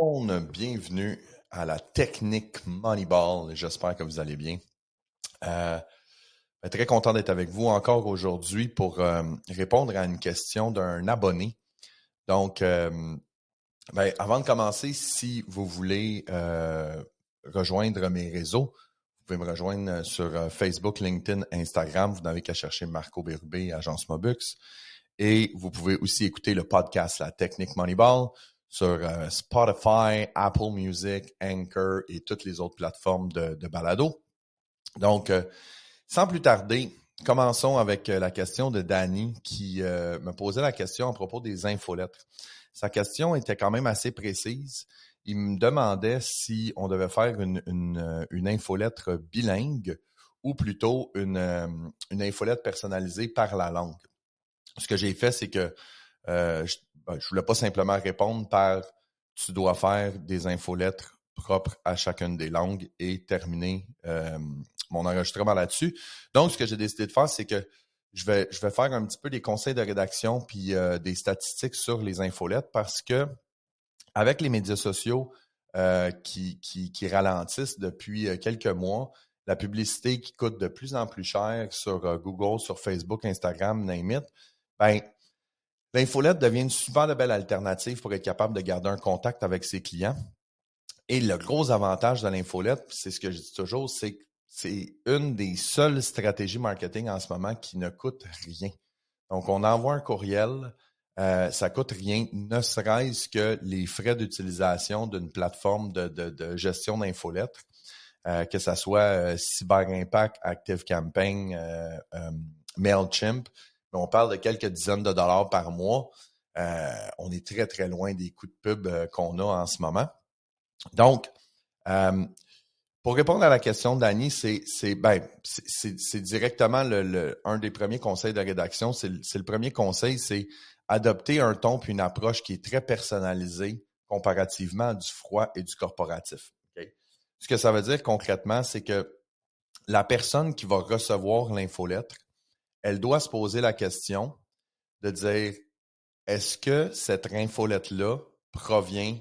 monde, bienvenue à la technique Moneyball. J'espère que vous allez bien. Très content d'être avec vous encore aujourd'hui pour répondre à une question d'un abonné. Donc, avant de commencer, si vous voulez rejoindre mes réseaux, vous pouvez me rejoindre sur Facebook, LinkedIn, Instagram. Vous n'avez qu'à chercher Marco Bérubé, Agence Mobux. Et vous pouvez aussi écouter le podcast La Technique Moneyball sur Spotify, Apple Music, Anchor et toutes les autres plateformes de balado. Donc, sans plus tarder, commençons avec la question de Danny qui me posait la question à propos des infolettres. Sa question était quand même assez précise. Il me demandait si on devait faire une infolettre bilingue ou plutôt une infolettre personnalisée par la langue. Ce que j'ai fait, c'est que je voulais pas simplement répondre par « tu dois faire des infolettres propres à chacune des langues » et terminer mon enregistrement là-dessus. Donc, ce que j'ai décidé de faire, c'est que je vais faire un petit peu des conseils de rédaction puis des statistiques sur les infolettres parce que avec les médias sociaux qui ralentissent depuis quelques mois, la publicité qui coûte de plus en plus cher sur Google, sur Facebook, Instagram, name it, l'infolette devient une super belle alternative pour être capable de garder un contact avec ses clients. Et le gros avantage de l'infolette, c'est ce que je dis toujours, c'est que c'est une des seules stratégies marketing en ce moment qui ne coûte rien. Donc, on envoie un courriel, ça coûte rien, ne serait-ce que les frais d'utilisation d'une plateforme de gestion d'infolettres, que ce soit CyberImpact, ActiveCampaign, MailChimp. On parle de quelques dizaines de dollars par mois. On est très, très loin des coûts de pub qu'on a en ce moment. Donc, pour répondre à la question d'Annie, c'est directement un des premiers conseils de rédaction. C'est le premier conseil, c'est adopter un ton puis une approche qui est très personnalisée comparativement à du froid et du corporatif. Okay? Ce que ça veut dire concrètement, c'est que la personne qui va recevoir l'infolettre, elle doit se poser la question de dire, est-ce que cette infolette-là provient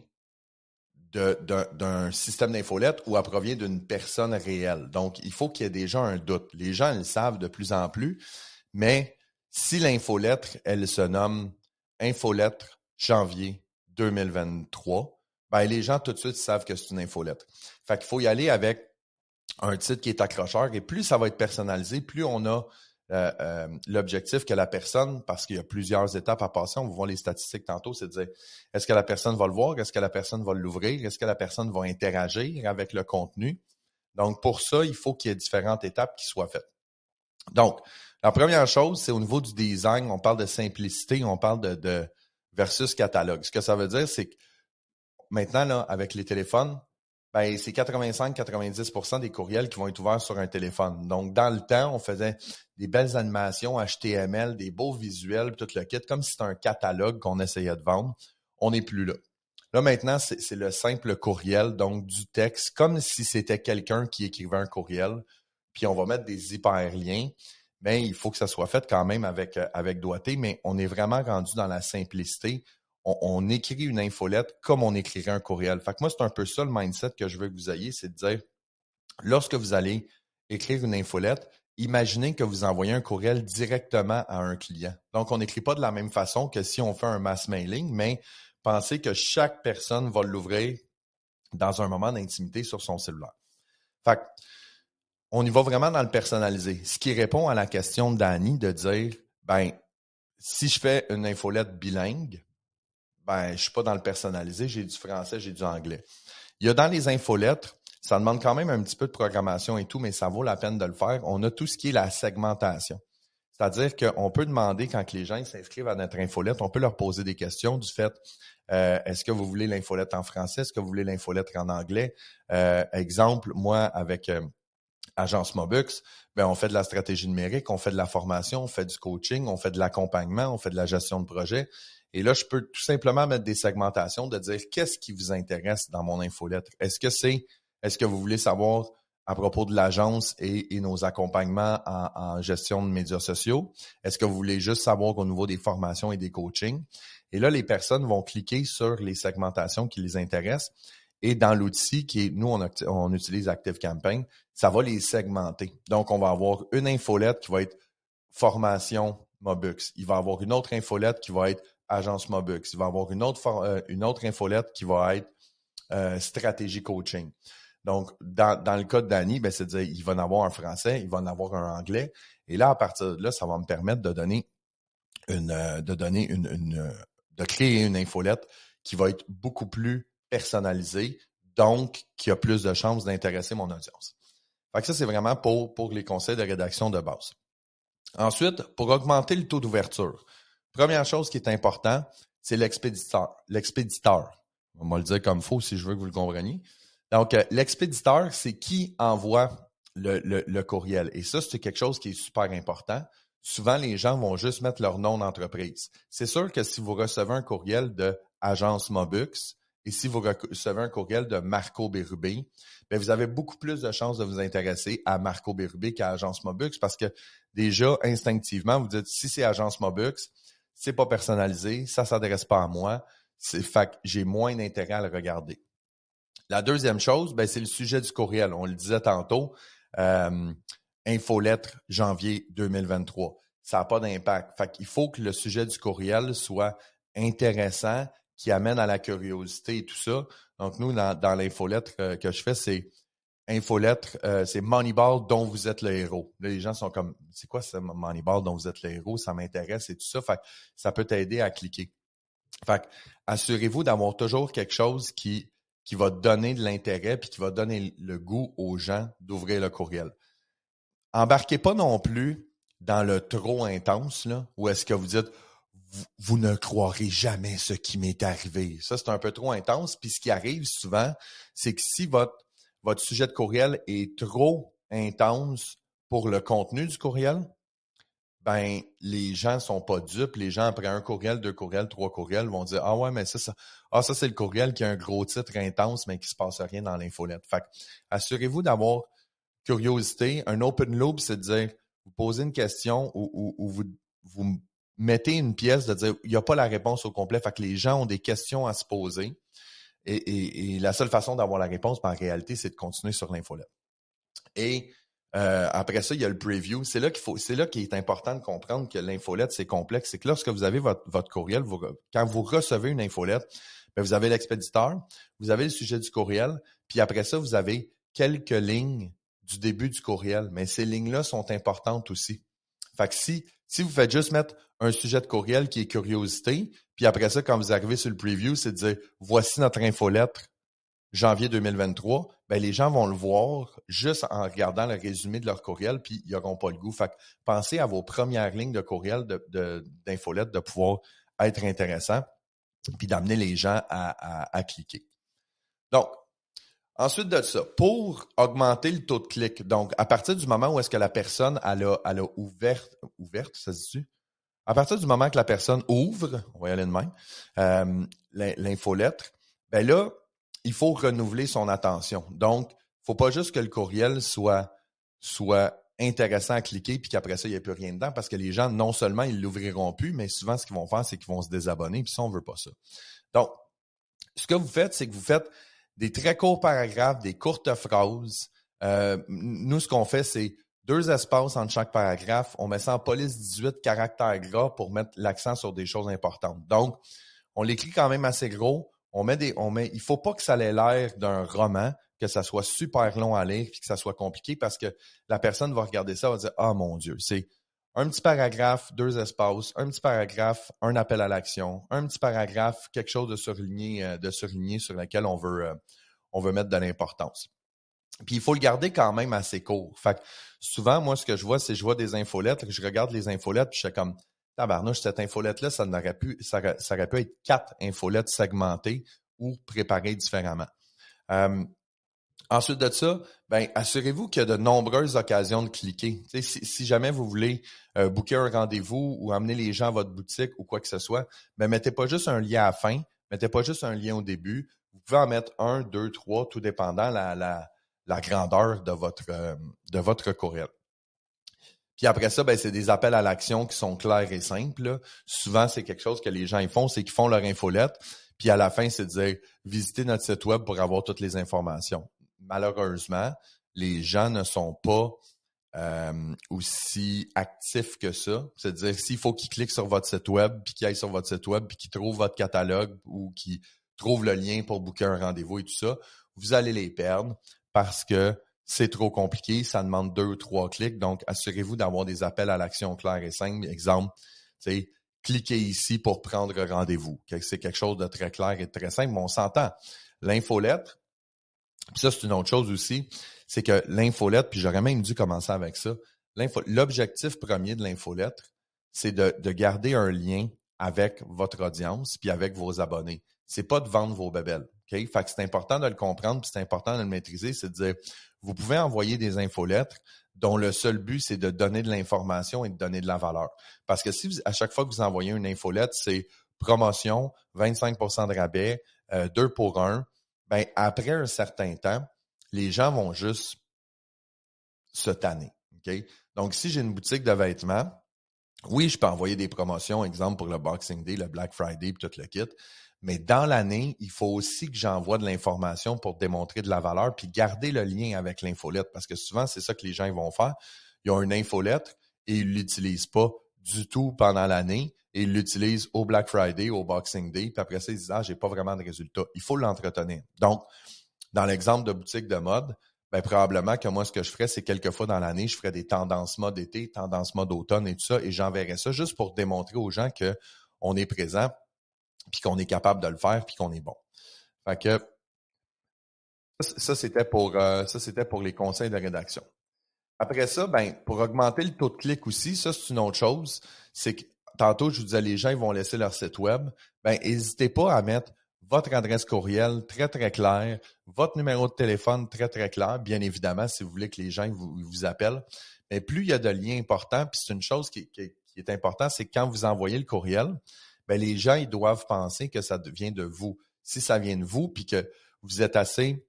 d'un système d'infolette ou elle provient d'une personne réelle? Donc, il faut qu'il y ait déjà un doute. Les gens le savent de plus en plus, mais si l'infolettre, elle se nomme Infolettre janvier 2023, les gens tout de suite savent que c'est une infolettre. Fait qu'il faut y aller avec un titre qui est accrocheur et plus ça va être personnalisé, plus on a l'objectif que la personne, parce qu'il y a plusieurs étapes à passer, on va voir les statistiques tantôt, c'est de dire, est-ce que la personne va le voir? Est-ce que la personne va l'ouvrir? Est-ce que la personne va interagir avec le contenu? Donc, pour ça, il faut qu'il y ait différentes étapes qui soient faites. Donc, la première chose, c'est au niveau du design, on parle de simplicité, on parle de versus catalogue. Ce que ça veut dire, c'est que maintenant, là, avec les téléphones, c'est 85-90% des courriels qui vont être ouverts sur un téléphone. Donc, dans le temps, on faisait des belles animations HTML, des beaux visuels, tout le kit, comme si c'était un catalogue qu'on essayait de vendre. On n'est plus là. Là, maintenant, c'est le simple courriel, donc du texte, comme si c'était quelqu'un qui écrivait un courriel. Puis, on va mettre des hyperliens. Mais il faut que ça soit fait quand même avec doigté, mais on est vraiment rendu dans la simplicité. On écrit une infolette comme on écrirait un courriel. Fait que moi, c'est un peu ça le mindset que je veux que vous ayez, c'est de dire, lorsque vous allez écrire une infolette, imaginez que vous envoyez un courriel directement à un client. Donc, on n'écrit pas de la même façon que si on fait un mass mailing, mais pensez que chaque personne va l'ouvrir dans un moment d'intimité sur son cellulaire. Fait que, on y va vraiment dans le personnalisé. Ce qui répond à la question de Danny de dire, si je fais une infolette bilingue, je suis pas dans le personnalisé, j'ai du français, j'ai du anglais. Il y a dans les infolettres, ça demande quand même un petit peu de programmation et tout, mais ça vaut la peine de le faire. On a tout ce qui est la segmentation. C'est-à-dire qu'on peut demander, quand les gens s'inscrivent à notre infolette, on peut leur poser des questions du fait, est-ce que vous voulez l'infolette en français? Est-ce que vous voulez l'infolette en anglais? Exemple, moi, avec Agence Mobux, on fait de la stratégie numérique, on fait de la formation, on fait du coaching, on fait de l'accompagnement, on fait de la gestion de projet. Et là, je peux tout simplement mettre des segmentations de dire qu'est-ce qui vous intéresse dans mon infolettre. Est-ce que vous voulez savoir à propos de l'agence et nos accompagnements en gestion de médias sociaux? Est-ce que vous voulez juste savoir au niveau des formations et des coachings? Et là, les personnes vont cliquer sur les segmentations qui les intéressent. Et dans l'outil qui est, nous, on utilise ActiveCampaign, ça va les segmenter. Donc, on va avoir une infolette qui va être formation Mobux. Il va avoir une autre infolette qui va être agence Mobux. Il va avoir une autre infolette qui va être stratégie coaching. Donc, dans le cas de Danny, ben, c'est-à-dire il va en avoir un français, il va en avoir un anglais. Et là, à partir de là, ça va me permettre de créer une infolette qui va être beaucoup plus personnalisée, donc qui a plus de chances d'intéresser mon audience. Fait que ça, c'est vraiment pour les conseils de rédaction de base. Ensuite, pour augmenter le taux d'ouverture, première chose qui est importante, c'est l'expéditeur. L'expéditeur, on va le dire comme il faut si je veux que vous le compreniez. Donc, l'expéditeur, c'est qui envoie le courriel. Et ça, c'est quelque chose qui est super important. Souvent, les gens vont juste mettre leur nom d'entreprise. C'est sûr que si vous recevez un courriel de Agence Mobux et si vous recevez un courriel de Marco Bérubé, bien, vous avez beaucoup plus de chances de vous intéresser à Marco Bérubé qu'à Agence Mobux parce que déjà, instinctivement, vous dites, si c'est Agence Mobux, c'est pas personnalisé, ça s'adresse pas à moi, fait que j'ai moins d'intérêt à le regarder. La deuxième chose, ben, c'est le sujet du courriel. On le disait tantôt, infolettre janvier 2023. Ça n'a pas d'impact. Fait qu'il faut que le sujet du courriel soit intéressant, qui amène à la curiosité et tout ça. Donc, nous, dans l'infolettre que je fais, c'est infolettre, c'est Moneyball dont vous êtes le héros. Là, les gens sont comme, c'est quoi ce Moneyball dont vous êtes le héros? Ça m'intéresse et tout ça. Fait que ça peut t'aider à cliquer. Fait que assurez-vous d'avoir toujours quelque chose qui va donner de l'intérêt puis qui va donner le goût aux gens d'ouvrir le courriel. Embarquez pas non plus dans le trop intense, là, où est-ce que vous dites vous ne croirez jamais ce qui m'est arrivé. Ça, c'est un peu trop intense. Puis ce qui arrive souvent, c'est que si votre sujet de courriel est trop intense pour le contenu du courriel, ben les gens sont pas dupes. Les gens, après un courriel, deux courriels, trois courriels, vont dire ah ouais, mais ça, ça c'est le courriel qui a un gros titre intense, mais qui se passe rien dans l'infolette. Fait que, assurez-vous d'avoir curiosité. Un open loop, c'est de dire, vous posez une question ou vous mettez une pièce de dire, il n'y a pas la réponse au complet. Fait que les gens ont des questions à se poser. Et la seule façon d'avoir la réponse, en réalité, c'est de continuer sur l'infolette. Et après ça, il y a le preview. C'est là qu'il est important de comprendre que l'infolette, c'est complexe. C'est que lorsque vous avez votre courriel, quand vous recevez une infolette, bien, vous avez l'expéditeur, vous avez le sujet du courriel, puis après ça, vous avez quelques lignes du début du courriel. Mais ces lignes-là sont importantes aussi. Fait que si vous faites juste mettre un sujet de courriel qui est curiosité, puis après ça, quand vous arrivez sur le preview, c'est de dire voici notre infolettre janvier 2023, ben les gens vont le voir juste en regardant le résumé de leur courriel, puis ils n'auront pas le goût. Fait que pensez à vos premières lignes de courriel d'infolette de pouvoir être intéressant, puis d'amener les gens à cliquer. Donc, ensuite de ça, pour augmenter le taux de clic, donc à partir du moment où est-ce que la personne elle a ouverte, ça se dit-tu? À partir du moment que la personne ouvre, on va y aller de même, l'infolettre, ben là, il faut renouveler son attention. Donc, il ne faut pas juste que le courriel soit intéressant à cliquer puis qu'après ça, il n'y ait plus rien dedans parce que les gens, non seulement ils ne l'ouvriront plus, mais souvent, ce qu'ils vont faire, c'est qu'ils vont se désabonner puis ça, on ne veut pas ça. Donc, ce que vous faites, c'est que vous faites des très courts paragraphes, des courtes phrases. Nous, ce qu'on fait, c'est 2 espaces entre chaque paragraphe. On met ça en police 18 caractères gras pour mettre l'accent sur des choses importantes. Donc, on l'écrit quand même assez gros. Il faut pas que ça ait l'air d'un roman, que ça soit super long à lire et que ça soit compliqué parce que la personne va regarder ça et va dire ah mon Dieu, c'est un petit paragraphe, 2 espaces, un petit paragraphe, un appel à l'action, un petit paragraphe, quelque chose de surligné sur lequel on veut mettre de l'importance. Puis il faut le garder quand même assez court. Fait que souvent, moi, ce que je vois, c'est que je vois des infolettres, je regarde les infolettres, puis je suis comme tabarnouche, cette infolette-là, ça aurait pu être 4 infolettes segmentées ou préparées différemment. Ensuite de ça, ben assurez-vous qu'il y a de nombreuses occasions de cliquer. Si jamais vous voulez booker un rendez-vous ou amener les gens à votre boutique ou quoi que ce soit, ben mettez pas juste un lien à la fin, mettez pas juste un lien au début. Vous pouvez en mettre 1, 2, 3, tout dépendant la grandeur de votre courriel. Puis après ça, ben c'est des appels à l'action qui sont clairs et simples, là. Souvent, c'est quelque chose que les gens ils font, c'est qu'ils font leur infolette, puis à la fin, c'est de dire visitez notre site web pour avoir toutes les informations. Malheureusement, les gens ne sont pas aussi actifs que ça. C'est-à-dire, s'il faut qu'ils cliquent sur votre site web, puis qu'ils aillent sur votre site web, puis qu'ils trouvent votre catalogue ou qu'ils trouvent le lien pour booker un rendez-vous et tout ça, vous allez les perdre parce que c'est trop compliqué, ça demande 2 ou 3 clics. Donc, assurez-vous d'avoir des appels à l'action clairs et simples. Exemple, tu sais, cliquez ici pour prendre rendez-vous. C'est quelque chose de très clair et de très simple, mais on s'entend. L'infolettre, puis ça, c'est une autre chose aussi, c'est que l'infolettre, puis j'aurais même dû commencer avec ça, l'objectif premier de l'infolettre, c'est de garder un lien avec votre audience puis avec vos abonnés. C'est pas de vendre vos bébelles. Okay? Fait que c'est important de le comprendre puis c'est important de le maîtriser. C'est de dire, vous pouvez envoyer des infolettres dont le seul but, c'est de donner de l'information et de donner de la valeur. Parce que si vous, à chaque fois que vous envoyez une infolettre, c'est promotion, 25% de rabais, 2 pour 1, ben après un certain temps, les gens vont juste se tanner. Okay? Donc, si j'ai une boutique de vêtements, oui, je peux envoyer des promotions, exemple pour le Boxing Day, le Black Friday et tout le kit, mais dans l'année, il faut aussi que j'envoie de l'information pour démontrer de la valeur puis garder le lien avec l'infolette parce que souvent, c'est ça que les gens ils vont faire. Ils ont une infolette et ils ne l'utilisent pas du tout pendant l'année et ils l'utilisent au Black Friday, au Boxing Day, puis après ça, ils disent « Ah, j'ai pas vraiment de résultat. » Il faut l'entretenir. Donc, dans l'exemple de boutique de mode, ben probablement que moi, ce que je ferais, c'est quelques fois dans l'année, je ferais des tendances mode été, tendances mode automne et tout ça, et j'enverrais ça juste pour démontrer aux gens qu'on est présent, puis qu'on est capable de le faire, puis qu'on est bon. Fait que ça, c'était pour les conseils de rédaction. Après ça, ben, pour augmenter le taux de clic aussi, ça, c'est une autre chose. C'est que tantôt, je vous disais, les gens, ils vont laisser leur site web. Ben, n'hésitez pas à mettre votre adresse courriel très, très claire, votre numéro de téléphone très, très clair, bien évidemment, si vous voulez que les gens vous appellent. Mais plus il y a de liens importants, puis c'est une chose qui est importante, c'est que quand vous envoyez le courriel, ben, les gens, ils doivent penser que ça vient de vous. Si ça vient de vous, puis que vous êtes assez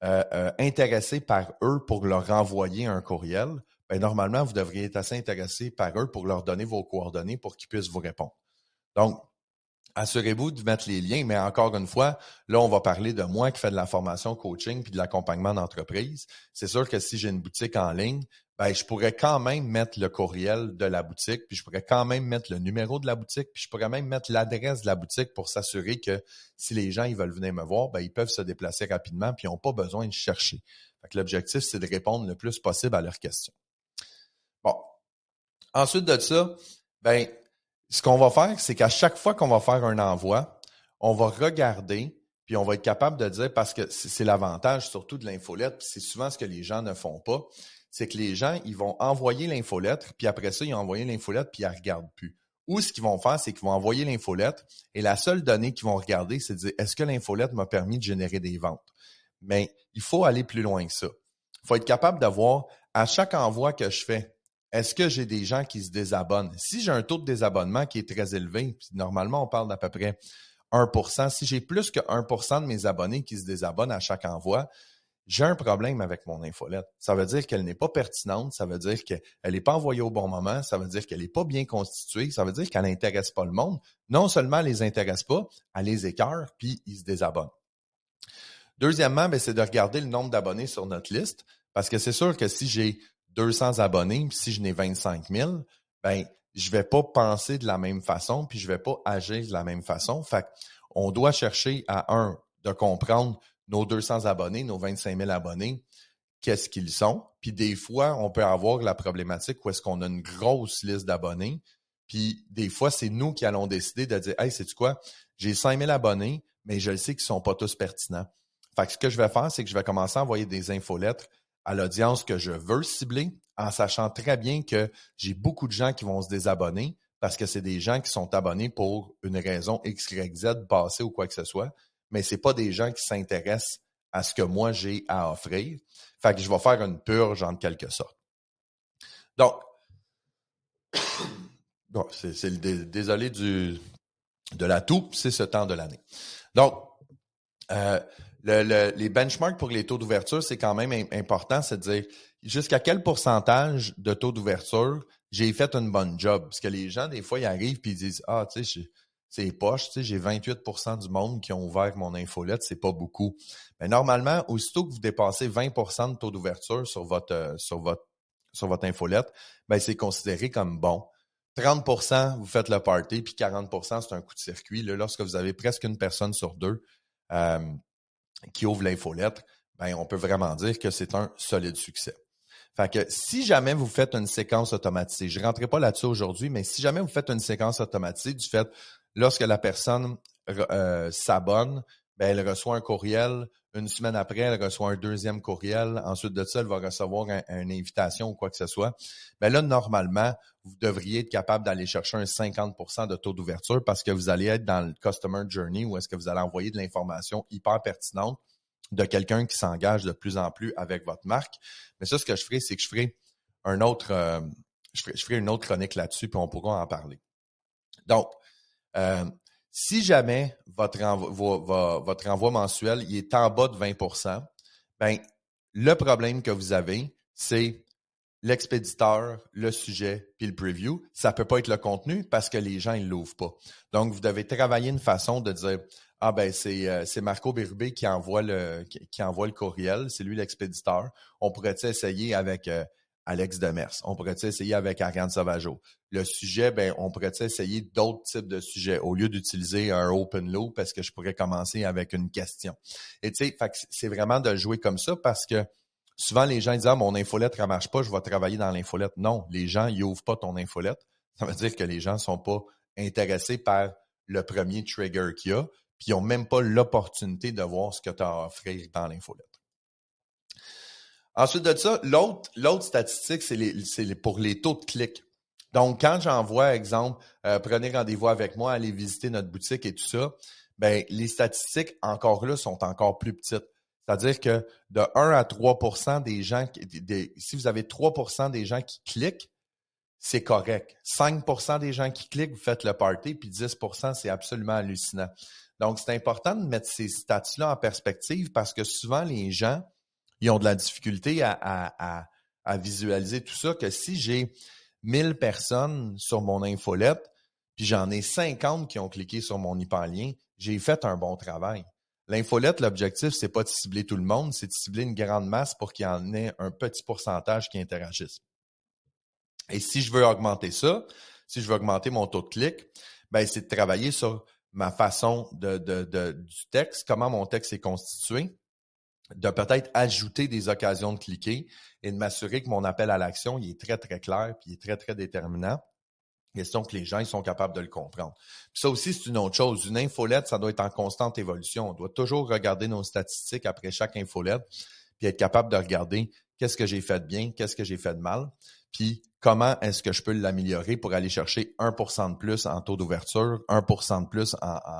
intéressé par eux pour leur renvoyer un courriel, ben normalement, vous devriez être assez intéressé par eux pour leur donner vos coordonnées pour qu'ils puissent vous répondre. Donc, assurez-vous de mettre les liens, mais encore une fois, là, on va parler de moi qui fais de la formation coaching puis de l'accompagnement d'entreprise. C'est sûr que si j'ai une boutique en ligne, ben, je pourrais quand même mettre le courriel de la boutique, puis je pourrais quand même mettre le numéro de la boutique, puis je pourrais même mettre l'adresse de la boutique pour s'assurer que si les gens ils veulent venir me voir, ben, ils peuvent se déplacer rapidement puis ils n'ont pas besoin de chercher. Fait que l'objectif, c'est de répondre le plus possible à leurs questions. Bon. Ensuite de ça, ben, ce qu'on va faire, c'est qu'à chaque fois qu'on va faire un envoi, on va regarder, puis on va être capable de dire, parce que c'est l'avantage surtout de l'infolette, puis c'est souvent ce que les gens ne font pas, c'est que les gens, ils vont envoyer l'infolettre, puis après ça, ils ont envoyé l'infolettre, puis ils ne regardent plus. Ou ce qu'ils vont faire, c'est qu'ils vont envoyer l'infolettre, et la seule donnée qu'ils vont regarder, c'est de dire, est-ce que l'infolettre m'a permis de générer des ventes? Mais il faut aller plus loin que ça. Il faut être capable de voir, à chaque envoi que je fais, est-ce que j'ai des gens qui se désabonnent? Si j'ai un taux de désabonnement qui est très élevé, puis normalement, on parle d'à peu près 1%, si j'ai plus que 1% de mes abonnés qui se désabonnent à chaque envoi, j'ai un problème avec mon infolette. Ça veut dire qu'elle n'est pas pertinente, ça veut dire qu'elle n'est pas envoyée au bon moment, ça veut dire qu'elle n'est pas bien constituée, ça veut dire qu'elle n'intéresse pas le monde. Non seulement elle les intéresse pas, elle les écœure, puis ils se désabonnent. Deuxièmement, ben, c'est de regarder le nombre d'abonnés sur notre liste, parce que c'est sûr que si j'ai 200 abonnés, puis si je n'ai 25 000, ben, je vais pas penser de la même façon, puis je vais pas agir de la même façon. Fait on doit chercher de comprendre nos 200 abonnés, nos 25 000 abonnés, qu'est-ce qu'ils sont. Puis des fois, on peut avoir la problématique où est-ce qu'on a une grosse liste d'abonnés, puis des fois, c'est nous qui allons décider de dire « Hey, sais-tu quoi? J'ai 5 000 abonnés, mais je le sais qu'ils sont pas tous pertinents. » Fait que ce que je vais faire, c'est que je vais commencer à envoyer des infolettres à l'audience que je veux cibler, en sachant très bien que j'ai beaucoup de gens qui vont se désabonner parce que c'est des gens qui sont abonnés pour une raison X, Y, Z, passée ou quoi que ce soit, mais c'est pas des gens qui s'intéressent à ce que moi j'ai à offrir. Fait que je vais faire une purge en quelque sorte. Donc, bon, c'est désolé de la toux, c'est ce temps de l'année. Donc, Les benchmarks pour les taux d'ouverture, c'est quand même important, c'est de dire jusqu'à quel pourcentage de taux d'ouverture j'ai fait une bonne job. Parce que les gens, des fois, ils arrivent et ils disent ah, tu sais, c'est poche, tu sais, j'ai 28% du monde qui ont ouvert mon infolette, c'est pas beaucoup. Mais normalement, aussitôt que vous dépassez 20% de taux d'ouverture sur votre infolette, ben c'est considéré comme bon. 30%, vous faites le party, puis 40%, c'est un coup de circuit. Là, lorsque vous avez presque une personne sur deux qui ouvre l'infolettre, ben, on peut vraiment dire que c'est un solide succès. Fait que si jamais vous faites une séquence automatisée, je ne rentrerai pas là-dessus aujourd'hui, mais si jamais vous faites une séquence automatisée du fait, lorsque la personne s'abonne, ben, elle reçoit un courriel. Une semaine après, elle reçoit un deuxième courriel. Ensuite de ça, elle va recevoir une invitation ou quoi que ce soit. Ben là, normalement, vous devriez être capable d'aller chercher un 50% de taux d'ouverture parce que vous allez être dans le Customer Journey où est-ce que vous allez envoyer de l'information hyper pertinente de quelqu'un qui s'engage de plus en plus avec votre marque. Mais ça, ce que je ferai, c'est que je ferai une autre chronique là-dessus, puis on pourra en parler. Donc, si jamais votre envoi mensuel il est en bas de 20%, ben, le problème que vous avez, c'est l'expéditeur, le sujet, puis le preview. Ça ne peut pas être le contenu parce que les gens ne l'ouvrent pas. Donc, vous devez travailler une façon de dire ah ben c'est Marco Bérubé qui envoie le courriel, c'est lui l'expéditeur. On pourrait-il essayer avec Alex Demers? On pourrait-il essayer avec Ariane Sauvageau? Le sujet, ben on pourrait-il essayer d'autres types de sujets au lieu d'utiliser un open loop parce que je pourrais commencer avec une question. Et tu sais, c'est vraiment de jouer comme ça parce que souvent, les gens disent ah, mon infolettre ne marche pas, je vais travailler dans l'infolettre. Non, les gens n'ouvrent pas ton infolettre. Ça veut dire que les gens ne sont pas intéressés par le premier trigger qu'il y a, puis ils n'ont même pas l'opportunité de voir ce que tu as à offrir dans l'infolettre. Ensuite de ça, l'autre statistique, c'est pour les taux de clic. Donc, quand j'envoie, exemple, prenez rendez-vous avec moi, allez visiter notre boutique et tout ça, ben les statistiques, encore là, sont encore plus petites. C'est-à-dire que de 1 à 3% des gens, si vous avez 3% des gens qui cliquent, c'est correct. 5% des gens qui cliquent, vous faites le party, puis 10%, c'est absolument hallucinant. Donc, c'est important de mettre ces stats-là en perspective parce que souvent, les gens, ils ont de la difficulté à visualiser tout ça, que si j'ai 1000 personnes sur mon infolette, puis j'en ai 50 qui ont cliqué sur mon hyperlien, j'ai fait un bon travail. L'infolette, l'objectif, c'est pas de cibler tout le monde, c'est de cibler une grande masse pour qu'il y en ait un petit pourcentage qui interagissent. Et si je veux augmenter ça, si je veux augmenter mon taux de clic, ben c'est de travailler sur ma façon du texte, comment mon texte est constitué, de peut-être ajouter des occasions de cliquer et de m'assurer que mon appel à l'action il est très, très clair puis il est très, très déterminant. Question que les gens ils sont capables de le comprendre. Puis ça aussi, c'est une autre chose. Une infolette, ça doit être en constante évolution. On doit toujours regarder nos statistiques après chaque infolette puis être capable de regarder qu'est-ce que j'ai fait de bien, qu'est-ce que j'ai fait de mal, puis comment est-ce que je peux l'améliorer pour aller chercher 1% de plus en taux d'ouverture, 1% de plus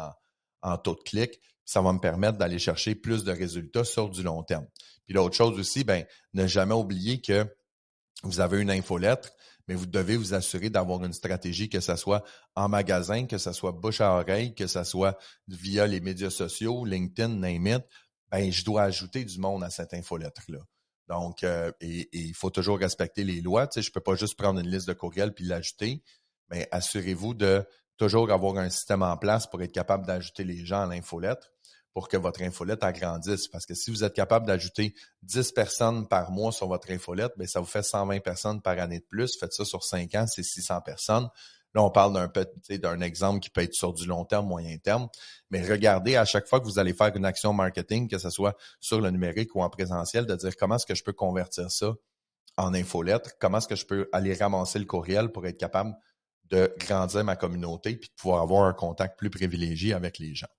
en taux de clic. Ça va me permettre d'aller chercher plus de résultats sur du long terme. Puis l'autre chose aussi, ben, ne jamais oublier que vous avez une infolettre, mais vous devez vous assurer d'avoir une stratégie, que ce soit en magasin, que ce soit bouche à oreille, que ce soit via les médias sociaux, LinkedIn, name it. Ben, je dois ajouter du monde à cette infolettre-là. Donc, et il faut toujours respecter les lois. Tu sais, je ne peux pas juste prendre une liste de courriels puis l'ajouter, mais assurez-vous de toujours avoir un système en place pour être capable d'ajouter les gens à l'infolettre pour que votre infolette agrandisse. Parce que si vous êtes capable d'ajouter 10 personnes par mois sur votre infolette, bien, ça vous fait 120 personnes par année de plus. Faites ça sur 5 ans, c'est 600 personnes. Là, on parle d'un exemple qui peut être sur du long terme, moyen terme. Mais regardez à chaque fois que vous allez faire une action marketing, que ce soit sur le numérique ou en présentiel, de dire comment est-ce que je peux convertir ça en infolettre, comment est-ce que je peux aller ramasser le courriel pour être capable de grandir ma communauté puis de pouvoir avoir un contact plus privilégié avec les gens.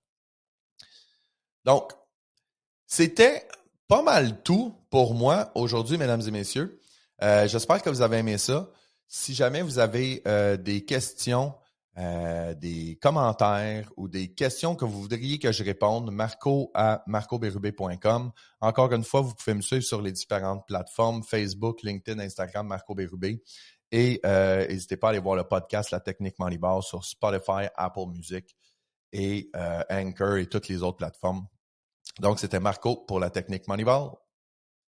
Donc, c'était pas mal tout pour moi aujourd'hui, mesdames et messieurs. J'espère que vous avez aimé ça. Si jamais vous avez des questions, des commentaires ou des questions que vous voudriez que je réponde, marco@marcobérubé.com. Encore une fois, vous pouvez me suivre sur les différentes plateformes, Facebook, LinkedIn, Instagram, Marco Bérubé. Et n'hésitez pas à aller voir le podcast La Technique Moneybar sur Spotify, Apple Music et Anchor et toutes les autres plateformes. Donc, c'était Marco pour la technique Moneyball.